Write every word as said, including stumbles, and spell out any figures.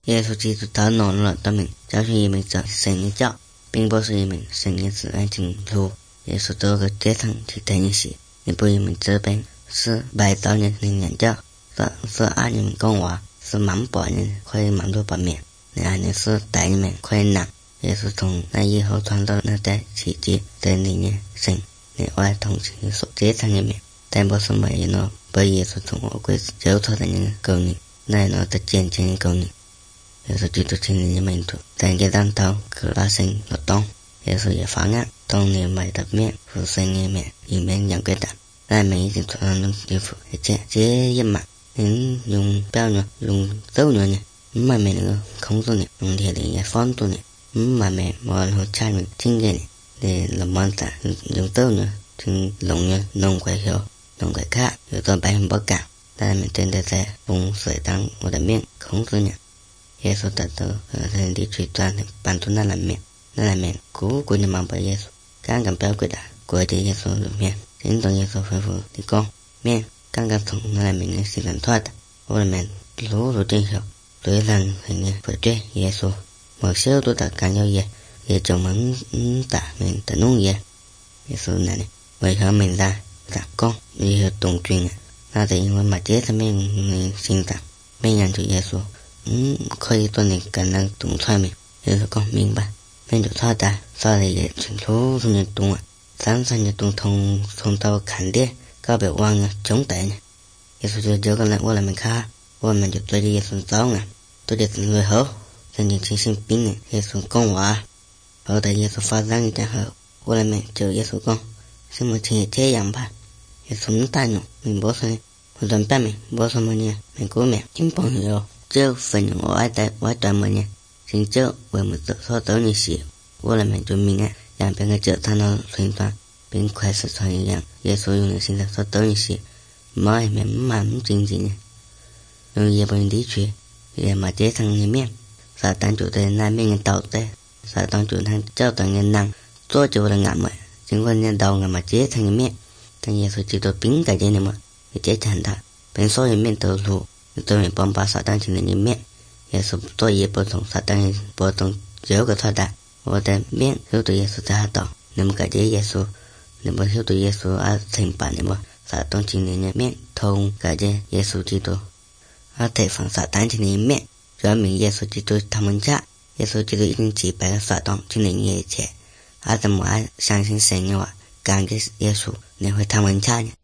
耶稣基督他恼怒了他们，教训人们走神的教，并不是人们神的自然进入。耶稣做个阶层去等死，你不人们这边是拜道人的人教，是是爱人们讲话，是蛮把人可以蛮多把面，你爱人是带人们可以难。耶稣从那以后传到那代奇迹在里面神，你爱同情所阶层里面，但不是每人呢被耶稣从我归救出的人救你，那呢的渐渐救你。耶稣基督亲人的门徒，在这当头可拉神活动，耶稣也反案，当年买的面和神的面里面两个蛋，那每一件传统衣服而且这一码，人用标准用走呢，唔係咪能夠控制你，用鐵嚟嘅方度呢，唔係咪冇人去參與聽嘅呢，你諗乜嘢用走呢，聽龍呢龍鬼曉，龍鬼卡，有到百分不敢，但係真的在用水當我的面控制呢。耶穌達到人哋最專的幫助那裡面，那裡面古古的忙把耶穌剛剛標鬼的，過的耶穌裡面，真當耶穌吩咐你講面，剛剛從那裡面嘅時間脫的，我裡面路路真曉，對人很嘅否決耶穌，冇少多的干擾耶，也就冇嗯大面的弄耶，耶穌那裡為何明白打講也有動軍啊，那是因為馬街上面嘅心臟，沒人就耶穌。嗯，可以做你感到懂出面，耶穌講明白，面就錯的，錯的也清楚從你懂啊，三三就懂從從到看的，告別忘了中等呢，耶穌就這個人我來沒看，我們就對着耶穌走啊，對着神最後，神就清醒病呢，耶穌講話，後來耶穌發生一件後，我來沒就耶穌講，什麼情也這樣吧，耶穌唔大怒，明白說，我準備沒，我什麼呢，沒過面，金朋友。這分我愛在我專門呢，先這我們走所走的事，我來面就明啊，讓別個這談到宣傳，並開始傳一樣，耶穌用的現在所走的事，冇一面蠻唔正經呢，用日本地區，也冇這層裡面，撒旦就在那邊嘅道德，撒旦就他教導嘅人，做就的眼目，經過人道嘅冇這層裡面，但耶穌基督並改變的嘛，也這層他，並所有面都路。對面幫把撒旦進的面，耶穌做也不同撒旦不同這個錯的，我的面曉得耶穌在道，你們感謝耶穌，你們曉得耶穌而承辦你們撒旦進的面，同感謝耶穌基督，而提防撒旦進的面，說明耶穌基督他們家，耶穌基督已經擊敗了撒旦進的一切，而怎麼愛相信神的話，感激耶穌，你會他們家呢？